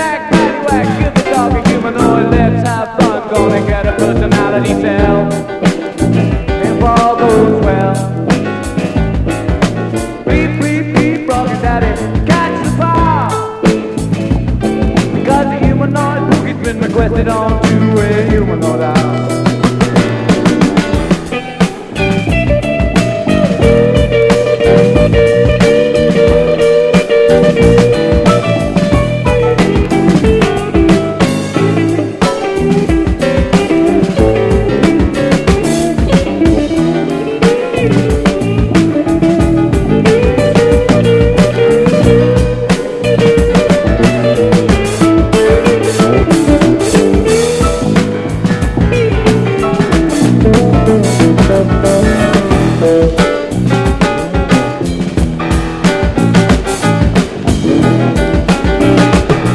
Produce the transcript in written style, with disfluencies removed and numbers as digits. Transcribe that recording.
back, paddywhack, give the dog a humanoid. Let's have fun, gonna get a personality cell. If all goes well. Beep, beep, beep, Rocky Daddy, catch the ball. Because the humanoid boogie's been requested onto a humanoid house.